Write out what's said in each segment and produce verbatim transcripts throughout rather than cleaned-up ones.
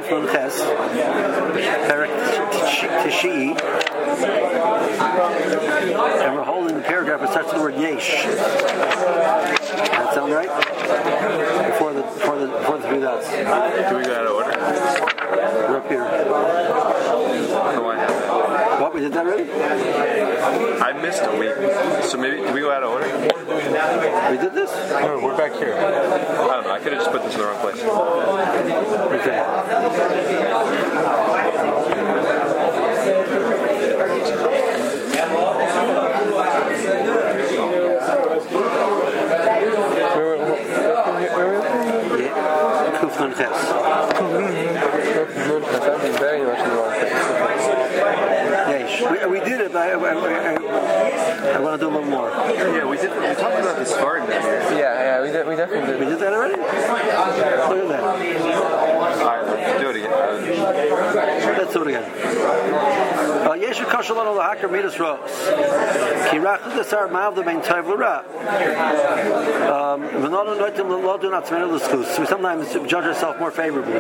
Kufman Ches, Perik Tishi, and we're holding the paragraph that starts with the word Yesh. Does that sound right? Before the before the before the three dots. Do we go out of order? We're up here. No, I haven't. What, we did that already? I missed a week. So maybe, did we go out of order? We did this? No, we're back here. I don't know. I could have just put this in the wrong place. Okay. Kufman Ches. Yesh. We, we did it, but I, I, I, I want to do a little more. Yeah, we did. We talked about this garden here. Yeah, yeah, we did. We definitely did. We did that already? Look at that. Alright, let's do it again. Let's do it again. Yesh Kashalon al Hakar Midas Rose. Kirach Desar Mav the main Tav Lura. Um, we sometimes judge ourselves more favorably.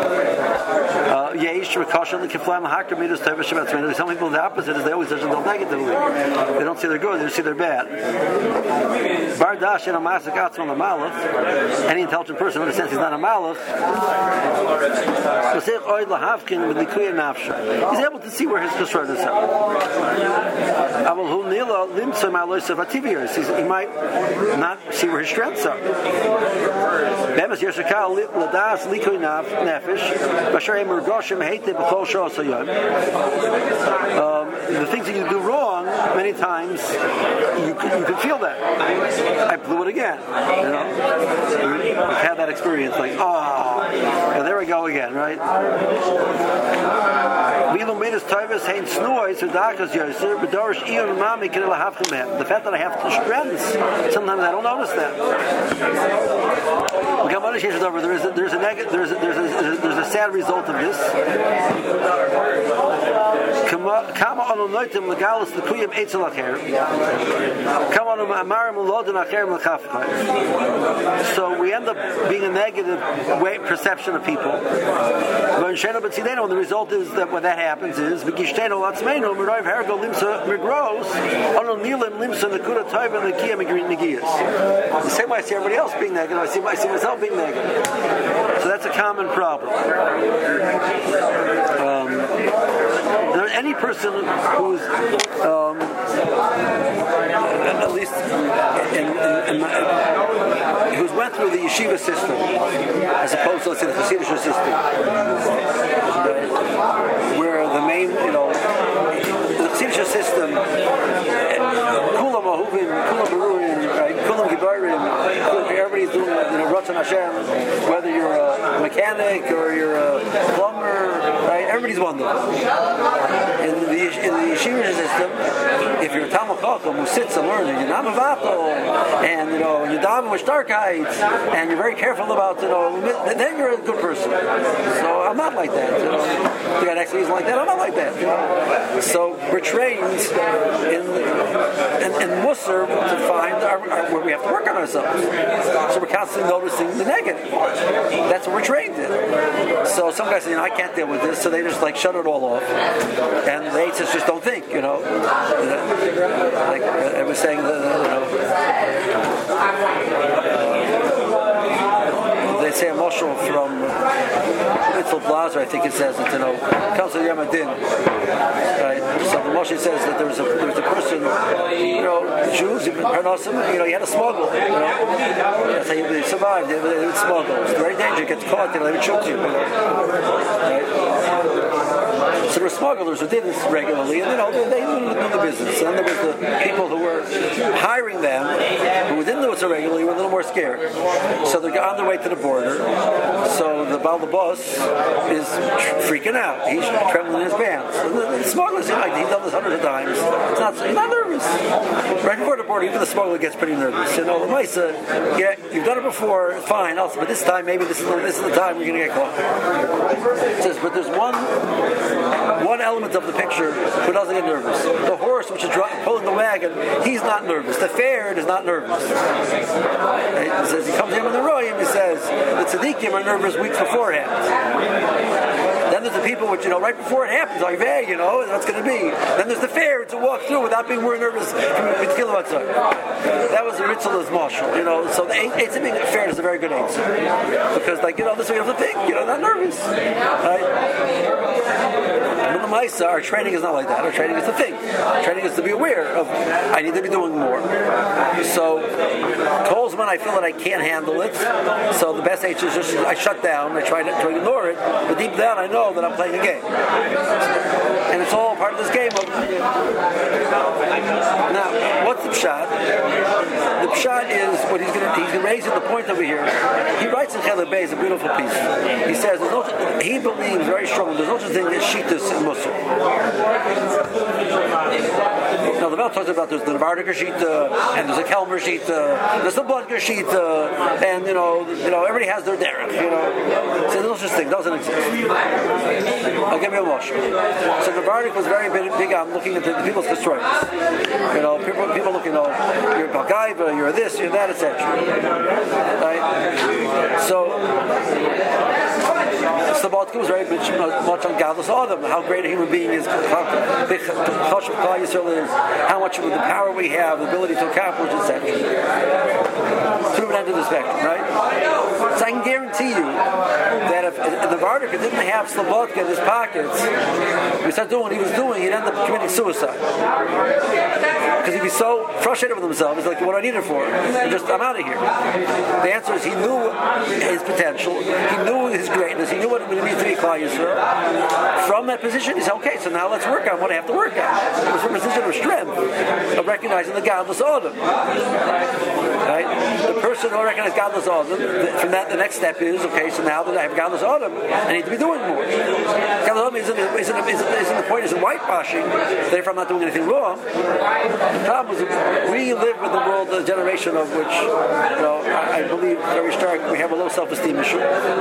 Yesh Kashalon the Kiflam Hakar Midas Tav Shabbat. Some people the opposite is they always judge them negatively. They don't see they're good, they just see they're bad. Bardash and a Masak Atzman the Malach. Any intelligent person understands he's not a Malach. He's able to see where his chesronos are. He might not see where his strengths are. Um, the things that you do wrong, many times you you can feel that. I blew it again. You know, we've had that experience. Like, oh, and there we go again, right? The fact that I have two strengths, sometimes I don't notice that. There is a, there's a negative, there's a, there's a, there's a sad result of this. So we end up being a negative way, perception of people. And the result is that what that happens is the same way I see everybody else being negative, I see, I see myself being negative. So that's a common problem. Um, there, any person who's um, at least in, in, in my, who's went through the yeshiva system as opposed to, let's say, the Hasidic system, where the main, you know, the Hasidic system, kulam ahuvin, kulam berurin, kulam gibarim, everybody's doing, you know, Ratzon Hashem, whether you're a mechanic or you're a plumber, right? Everybody's wonderful. In the in the yeshiva system, if you're a Talmud Chacham who sits and learns, and you're not mavatal, and you know, you daven with starkheit, and you're very careful about, you know, then you're a good person. So I'm not like that. You know, the guy next to me is like that. I'm not like that. You know? So we're trained in in, in Musar to find our, our, where we have to work on ourselves. So we're constantly noticing the negative. That's what we're trained in. So some guys say, you know, I can't deal with this, so they just like shut it all off. And the eights just don't think, you know. Like I was saying, you know, they say a mashal from Itzel Blazer, I think it says it, you know, comes to Yom Adin. Right? So the mashal says that there was a there was a person, you know, Jews, you know, he had a smuggle, you know. That's how he survived. They, they would smuggle. It's very dangerous. Gets caught, you know, they would shoot you. You know? Right? So there were smugglers who did this regularly, and you know, they, they knew the business. And then there was the people who were hiring them, who didn't do it so regularly, were a little more scared. So they're on their way to the border. So the Baal the boss is freaking out. He's trembling in his pants. And the, the smugglers, you know, he's done this hundreds of times. It's not, he's not nervous. Right before the border, even the smuggler gets pretty nervous. You know, the Maisa, yeah, you've done it before, fine, also, but this time, maybe this is the, this is the time we're going to get caught. It says, but there's one one element of the picture who doesn't get nervous. The horse, which is pulling the wagon, he's not nervous. The fared is not nervous. It says he comes in with the royim. He says the tzaddikim are nervous weeks beforehand. people which, you know, right before it happens, like, hey, you know, that's going to be. Then there's the fair to walk through without being more nervous from B'tchila Matzah. That was the Ritzel's marshal, you know. So the Eitz being fair is a very good answer. Because, like, you know, this way you have to think, you know, not nervous. Right? Maisa, our training is not like that. Our training is to think. Our training is to be aware of, I need to be doing more. So, calls when I feel that I can't handle it. So the best answer is just, I shut down, I try to, try to ignore it, but deep down I know that I'm playing a game. And it's all part of this game. Of, now, what's the pshat? The pshat is what he's going to, he's raising the point over here. He writes in Chelek Beis a beautiful piece. He says, there's no, he believes very strongly, there's no such thing as Shitas in Muslim. Now the Vel talks about there's the Navardiker Shita and there's a Kelmer Shita, there's the Bloodger Shita, and you know, you know, everybody has their derech, you know. So there's no such thing, doesn't exist. I'll give you a motion. So Navardik was very big, big on looking at the, the people's destroyers. You know, people, people looking, you know, you're a Balgaiva, you're this, you're that, et cetera. Right? So. Slobodka was very much, much on Gadlus Adam, how great a human being is, how big Yisrael is, how much of the power we have, the ability to accomplish, et cetera. Through an end of the spectrum, right? So I can guarantee you that if, if the Vardika didn't have Slobodka in his pockets, if he started doing what he was doing, he'd end up committing suicide. Because he'd be so frustrated with himself, he's like, what do I need it for? And just, I'm out of here. The answer is he knew his potential, he knew his greatness, he knew what it would be to be Klal Yisrael. From that position, he said, okay, so now let's work on what I have to work on. It was from a position of strength, of recognizing the godless Adam. Right? The person who recognizes godless Adam, from that, the next step is, okay, so now that I have godless Adam, I need to be doing more. Godless Adam isn't, isn't, isn't, isn't the point, isn't whitewashing, therefore I'm not doing anything wrong. The problem is we live in the world, the generation of which, you know, I, I believe very strong, we have a low self-esteem issue.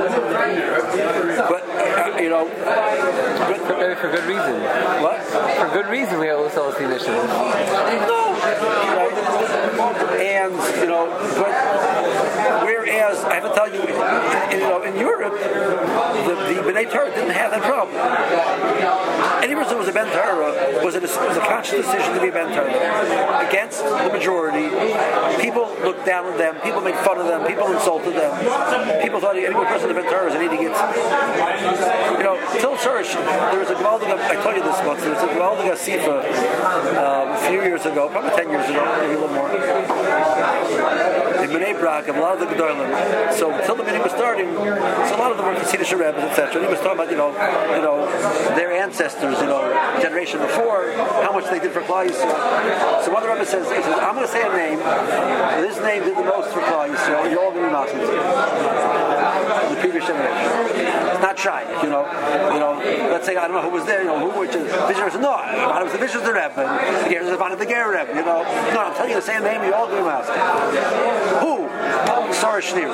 But, uh, you know... But, for, for good reason. What? For good reason we have low self-esteem issue. No. Right? And, you know, but... Whereas, I have to tell you, in, you know, in Europe, the, the B'nai Torah didn't have that problem. Any person who was a Ben Torah was, was a conscious decision to be a Ben Torah. Against the majority, people looked down on them, people made fun of them, people insulted them. People thought any person in the Ben Torah was an idiot. You know, till Shurish, there was a Gvaldiga, I told you this once, there was a Gvaldiga Sifa um, a few years ago, probably ten years ago, maybe a little more. In B'nai Brak, of a lot of the Gedolim. So until the meeting was starting, so a lot of them were Hasidic Rebbes, et cetera. And he was talking about, you know, you know, their ancestors, you know, generation before, how much they did for Klal Yisrael. So one of the Rebbe says, he says, I'm going to say a name. This name did the most for Klal Yisrael. You're all going to be Muslims. The previous generation. It's not shy, you know. You know, let's say I don't know who was there. You know, who which is Visher said, no, it was the Visher Rebbe, and the Ger was the Ger Rebbe. You know, no, I'm telling you the same name. You're all going to be Muslims. Who? Sarah Schneer.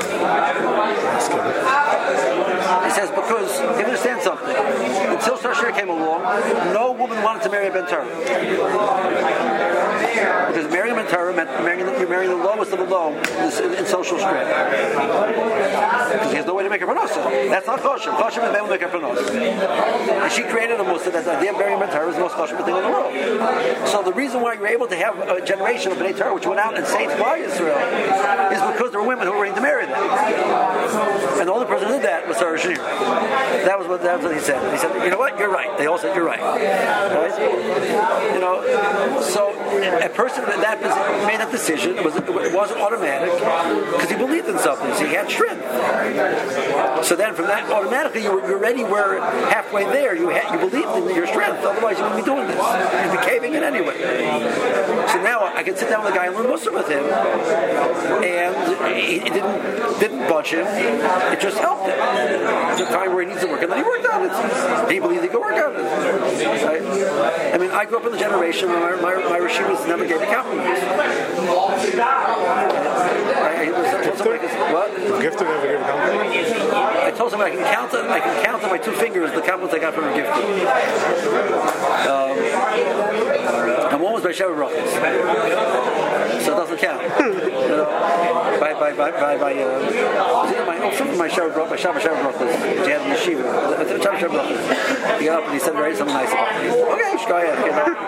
He says, because you understand something. Until Sarah Schneer came along, no woman wanted to marry a Ben Torah. Because marrying a Ben Torah meant marrying the, you're marrying the lowest of the low in, in social strength. Because he has no way to make a panosa. That's not kosher. Kosher is able to make a panosa. And she created a musa that the idea of marrying a Ben Torah is the most kosher thing in the world. So the reason why you're able to have a generation of B'nai Torah which went out and saved Klal Yisrael is because there were women who were ready to marry them. And the only person who did that was Sarah Schneer. That was what that was what he said. He said, you know what, you're right. They all said you're right. Right? You know, so a person that, that made that decision, it, was, it wasn't automatic because he believed in something, so he had strength. So then from that, automatically you, you already were halfway there. You had, you believed in your strength, otherwise you wouldn't be doing this. You'd be caving in anyway. So now I can sit down with a guy and learn Muslim with him, and he, he didn't didn't budge him. It just helped him. There's a time where he needs to work, and then he worked on it. And he believed he could work on it. Right? I mean, I grew up in the generation where my, my, my Rishivas never gave me compliments. I, I was, I told somebody, what? Gifted never gave compliments? I told somebody I can count it, I can count on my two fingers the compliments I got from a gift. Um, and one was by Sheva Brachos. So it doesn't count. You know, by by by by, by uh, my know, some of my Shabbat Baruch, my Shabbat Shabbat Baruch, which he had in the Yeshiva, the Shabbat Shabbat Baruch, he got up and he said very something nice about me. Okay, shkoyach, you know.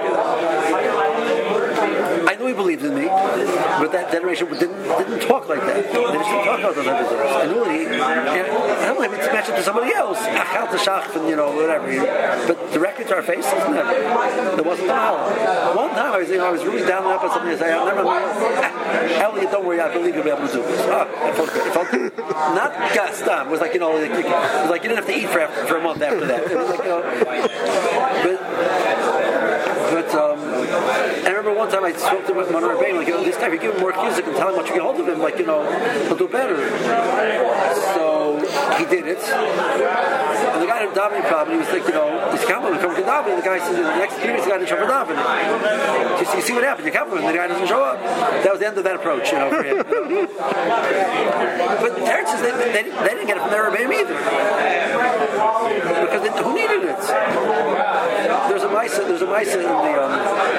I knew he believed in me, but that generation didn't didn't talk like that. They just didn't talk about those other things. I knew he, you know, I don't know, it's matched to somebody else, achal tashach, and you know, whatever. But directly to our faces, never. There wasn't a problem. One time I was, you know, I was really down and up on something. I said, "I'll never, Elliot, don't worry, I believe you'll be able to do this." Oh, it felt good. It felt good. Not gastam. It was like, you know, like, it was like you didn't have to eat for for a month after that. It was like, you know, but. But um, I remember one time I spoke to Manar Bain, like, you know, this guy, if you give him more music and tell him what you get hold of him, like, you know, he'll do better. So he did it. And the guy had a davening problem. He was like, you know, he's coming, come to davening. The guy said, the next few minutes, the guy didn't show up for davening. So you see what happened? You come with him, the guy doesn't show up. That was the end of that approach, you know, for him. You know? But the parents, they, they, they didn't get it from their Rebbeim either. Because they, who needed it? There's a mice, there's a mice in the, um,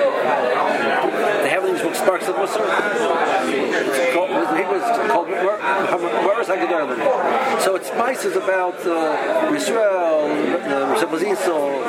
they have these books, Sparks of Musar. It's called, he was called Morris HaGedolim. So it's mice is about uh, Yisrael, the Resepaziso,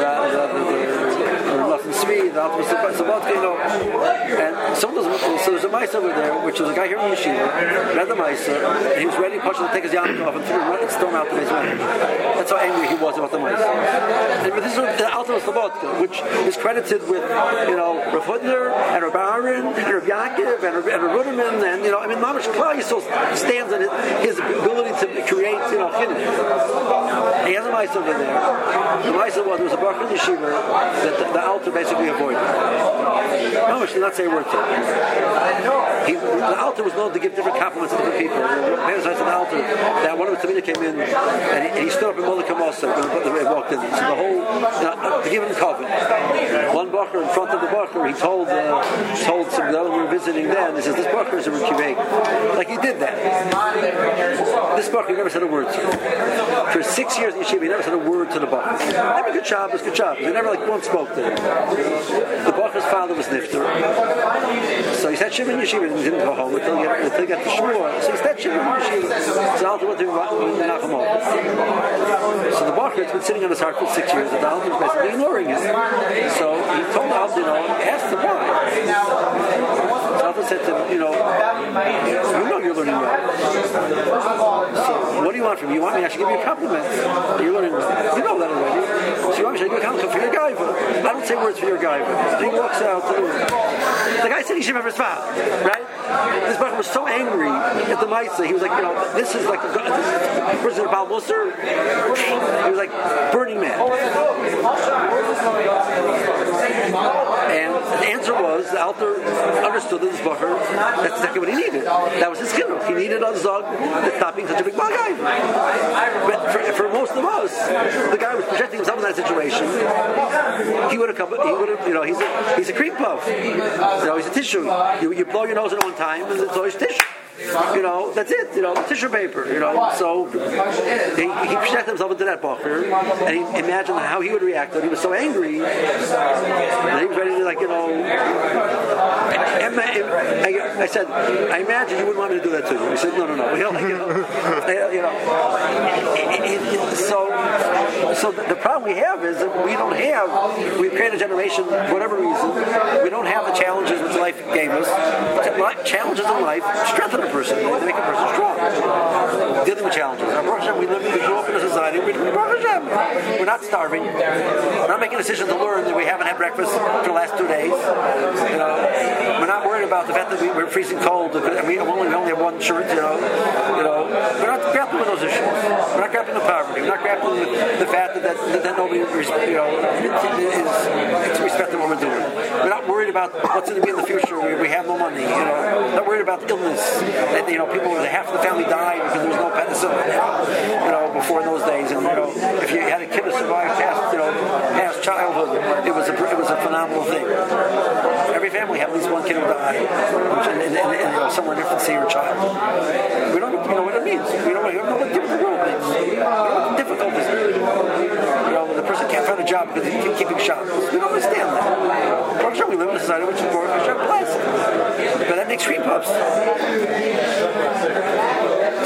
the Latin Svi, the Alpha Sabatka, you know. And some of those, so there's a mice over there, which was a guy here in Yeshiva, read the mice, and he was ready to take his yarmulke off and threw it, thrown out to his man. That's how angry he was about the mice. And, but this is the Alpha Sabatka, which is credited with, you know, Rav Hudner and Rav Aaron and Rav Yaakov and Rav, and Rav Ruderman, and, you know, I mean, Mamash Klal Yisrael stands on his, his ability to create, you know, chinuch. He has a mice over there. The mice was, there was a baruch in the yeshiva that the, the altar basically avoided. Mamash did not say a word to him. He, the altar was known to give different compliments to different people. The parents said to the altar that one of the Tamina came in and he, and he stood up in Molika Mosa when he walked in. So the whole, you know, to give him cover. One bacher in front of the bacher, he told uh, told some of the other we were visiting then, he says, this bacher is a Rikivek. Like he did that. This bacher never said a word to him. For six years in Yeshiva, he never said a word to the bacher. Never good job, it was good job. He never like once spoke to him. The bacher's father was Nifter. So he said Shiva in Yeshiva and he didn't go home until he got, until he got to Shmuel. So he said Shiva in Yeshiva. So Alter went to Menachem Oz. So the bacher has been sitting on his heart for six years. The Alter was basically ignoring him. So he told the Alter, you know, asked the boy. So Alter said to him, you know, you know you're learning well. So what do you want from me? You want me? I should give you a compliment. You're learning well. You know that already. So you want me to give you a compliment for your gaiva? I don't say words for your gaiva. And he walks out to the room. The guy said he should have his father, right? This brother was so angry at the Maisa. He was like, you know, this is like a President Baal Musar. He was like Burning Man. And the answer was, the Alter understood that this Bacher, that's exactly what he needed. That was his kiddush. He needed a Zog that's not being such a big bad guy. But for, for most of us, the guy was projecting himself in that situation. He would have come, he would have, you know, he's a, he's a cream puff. You know, he's a tissue. You, you blow your nose at one time, and it's always tissue. You know, that's it, you know, tissue paper, you know. So he, he projected himself into that bacher, and he imagined how he would react. That he was so angry, and he was ready to, like, you know. I, I said, I imagine you wouldn't want me to do that to you. He said, no, no, no. You know, like, you know, you know. So, so the problem we have is that we don't have. We've created a generation, for whatever reason, we don't have the challenges that life gave us. Challenges in life strengthen a person. They make a person strong. Dealing with challenges. Now, Baruch Hashem, we live, we grew up in a society. We, Baruch Hashem, we're not starving. We're not making a decision to learn that we haven't had breakfast for the last two days. You know, we're not worried about the fact that we, we're freezing cold. And we only, we only have one shirt. You know, you know, we're not grappling with those issues. We're not grappling with poverty. We're not grappling with the fact that that, that, that nobody, you know, is respecting what we're doing. We're not worried about what's going to be in the future. We, we have no money. You know, not worried about illness. And, you know, people, half of the family died because there was no penicillin. You know, before in those days, and you know, if you had a kid who survived past, you know, past childhood, it was a it was a phenomenal thing. Every family had at least one kid who died, which, and, and, and, and you know, somewhere in infancy or child. We don't, you know what it means. We don't, we don't know what different the world means. We don't know what the difficulties are. You know, the person can't find a job because he's keeping shops. We don't understand that. For sure, we live in a society which is more blessed, but that makes cream puffs.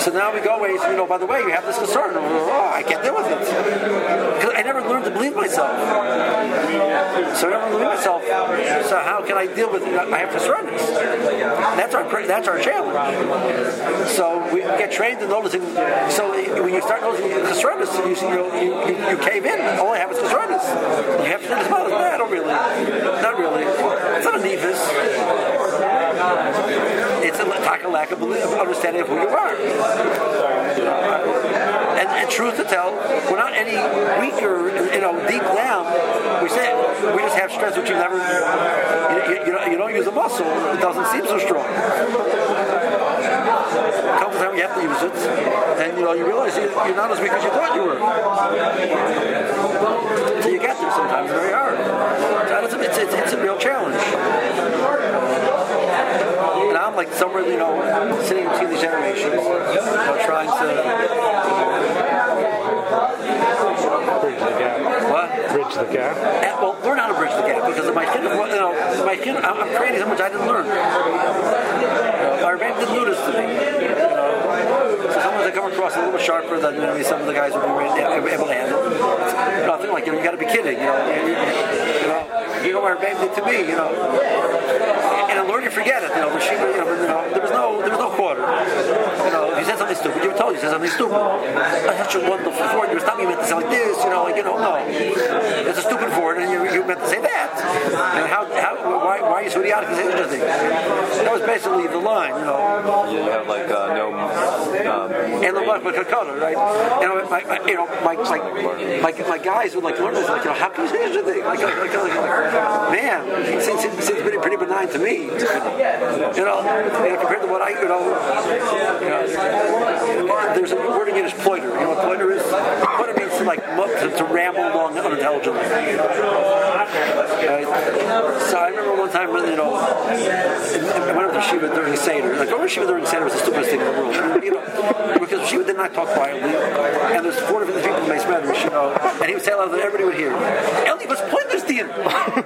So now we go away, you know, by the way, you have this concern. Oh, I can't deal with it. Because I never learned to believe myself. So I never believe myself. So how can I deal with it? I have concerns. That's our that's our challenge. So we get trained in noticing. So when you start noticing concerns, you, you, you, you, you cave in. All I have is concerns. You have to think about it. No, I don't really. Not really. It's not a nevis. It's a lack of understanding of who you are. And, and truth to tell, we're not any weaker, you know, deep down. We say we just have strength which you never, you, you, you don't use a muscle, it doesn't seem so strong. A couple times you have to use it, and you know you realize you, you're not as weak as you thought you were. So you get there sometimes, it's very hard. It's, it's, it's, it's a real challenge. And I'm like somewhere, you know, sitting between these generations, you know, trying to bridge the gap. What? Bridge the gap. And, well, learn how to bridge the gap because of my kid. You know, my kid. I'm, I'm creating so much I didn't learn. You know, my bank didn't do this to me. You know, so sometimes I come across a little sharper than maybe some of the guys would be able to handle. You know, I think like you know, you got to be kidding. You know, you, you know, you know what our bank did to me. You know. And I learned to forget it. You know, the sheep, you know, you know, there was no, there was no quarter. You know, if you said something stupid, you were told you said something stupid. That's such a wonderful word. You were not meant to say like this. You know, like you know, no, it's a stupid word, and you, you meant to say that. And how, how, why, why are you so idiotic to say such a thing? That was basically the line. You know. You have like uh, no. Um, and the like like a color, right? You know, my, my, you know, my, my, my, my guys would like learn this. Like, you know, how can you say such a thing? Like, like, like, like man, it seems, it seems pretty, pretty benign to me. You know, you know, compared to what I, you know, you know, there's a word in Yiddish, ploiter. You know what ploiter is? Ploiter means to like to, to ramble along unintelligently. Right? So I remember one time, you know, I went up to Shiva during Seder. Like, going to Shiva during Seder was the stupidest thing in the world. You know, because Shiva did not talk quietly, and there's four different people in Mace Medrash, you know, and he would say aloud that everybody would hear. Eli, was pointless to you.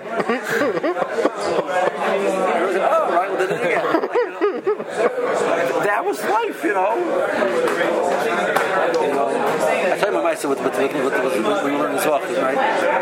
Oh, right, well, did it again. Like, you know, that was life, you know. You know, I tell you my myself with, with, with, with, with, with we learned in Zwachim, right?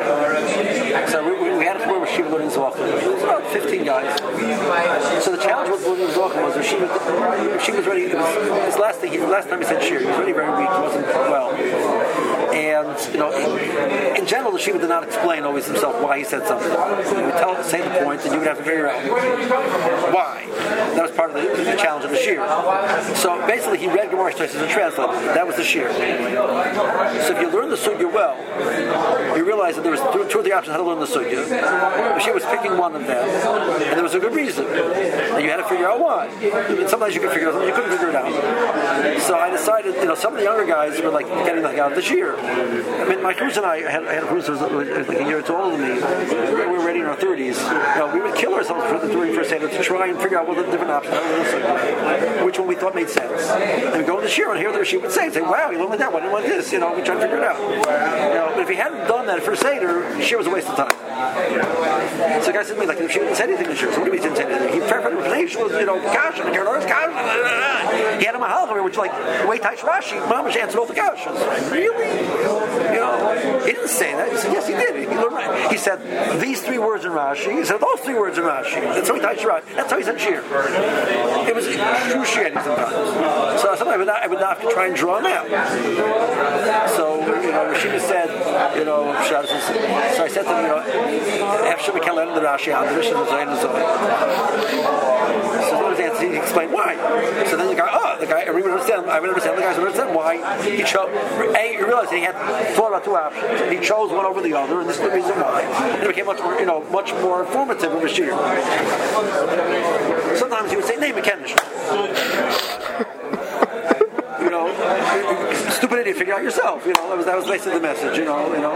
So we, we, we had a tour with Shiva learning Zwachim. It was about fifteen guys. So the challenge with learning Zwachim was that she was, she was ready. It was his last thing. He, last time he said shir, he was really very weak. He wasn't well. And you know, in, in general, the Shiva did not explain always himself why he said something. He would tell, say the point, and you would have to figure out why. That was part of the, the challenge of the shir. So basically, he read Gemara Shtoyses and translated. That was the shir. So if you learn the sugya well, you realize that there was two, two or three options how to learn the sugya. The shir was picking one of them, and there was a good reason. And you had to figure out why. And sometimes you could figure it out, you couldn't figure it out. So I decided, you know, some of the younger guys were like getting the out of the shir. I mean, my cruise and I had, I had a cruise who was like a year or two older than me. We were already in our thirties. You know, we would kill ourselves for the, during first Seder to try and figure out what the different options are, which one we thought made sense. And we go to the shir and hear what she would say, say, "Wow, you learned like that. Why didn't you like this?" You know, we try to figure it out. You know, but if he hadn't done that for Seder, shir was a waste of time. So the guy said to me, like, if she didn't say anything to shir, so what do you mean she didn't say anything? He prepared for the was, you know, gosh, and gosh, gosh. He had him a halacha, which like way Taish Rashi, Mamash answered all the gashas. Really? You know, he didn't say that. He said, yes, he did. He, learned, he said these three words in Rashi. He said those three words in Rashi. That's how he Taish Rashi. That's how he said shir. It was excruciating sometimes. So sometimes I would not, I would not have to try and draw him out. So you know, Rashida said, you know, so I said to him, you know, Efshim Mekelen the Rashi on the Rishon Zayin Zayin. So he explained why. So then the guy, oh, the guy, everyone understand. I would understand. The guys would understand why he chose. A, you realize he had thought about two options, and he chose one over the other, and this is the reason why. And it became much more, you know, much more informative of a shir. Sometimes he would say, "Name a Kenish." You know, stupid idiot, figure out yourself. You know, that was that was basically the message. You know, you know.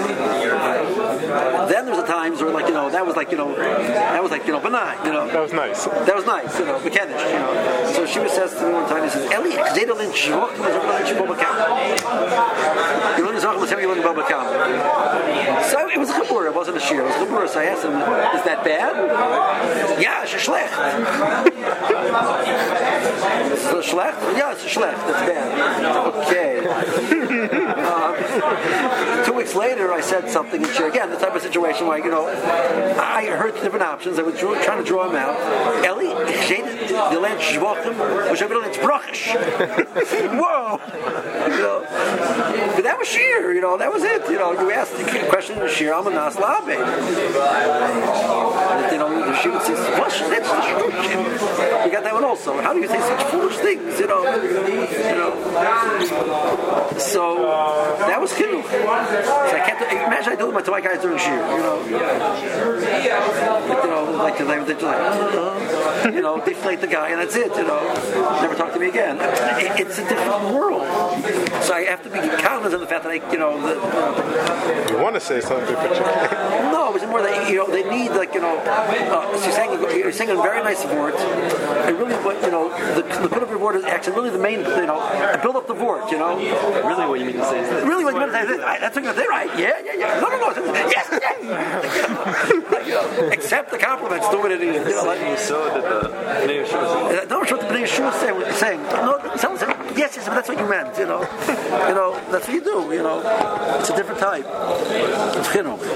Then there's the times where, like, you know, that was like, you know, that was like, you know, benign. You know, that was nice. That was nice. You know, mechanic. You know. So she says to me one time, he says, "Eli, Zedolin Shvok, Zedolin Shvok, you learn Zach, let's have you learn Babakam." So it was a chabura, it wasn't a shir, it was a chabura. So I asked him, is that bad? Yeah, it's a schlecht. It's a schlecht? Yeah, it's a schlecht. That's bad. Okay. um, two weeks later, I said something in shir. Again, the type of situation where, you know, I heard different options. I was draw, trying to draw him out. Eli, the land shvachim, which I it's brachish. Whoa! You know, but that was shir. You know, that was it. You know, you asked the question in shir. I'm a nas labe. You know, the shir would say, "What's that's the shtuchim?" You got that one also. How do you say such foolish things? You know, you know. So that was chinuch. So I kept. Imagine I do it to my guys during shir. You know, but, you know, like they they just like, uh, you know, deflate the guy and that's it. You know, never talk to me again. It, it's a different world. So I have to be cognizant of the fact that I, you know, the, uh, you want to say something, but you can't. No, it's more that, you know, they need, like, you know, uh, so you're saying you're singing a very nice word, and really, what, you know, the the good of your word is actually really the main, you know, build up the word, you know. Really, what you mean to say is this? Really, what you mean to say is this? I, that's what you're going to say, right? Yeah, yeah, yeah. No, no, no. Yes, yes. You know, accept the compliments. Do what it is. You know, like, you saw that the Bnei Yeshua. No, what the Bnei Yeshua was saying. No, someone said, yes, yes, but that's what you meant. You know, you know, that's what you do. You know, it's a different type. It's chinuch.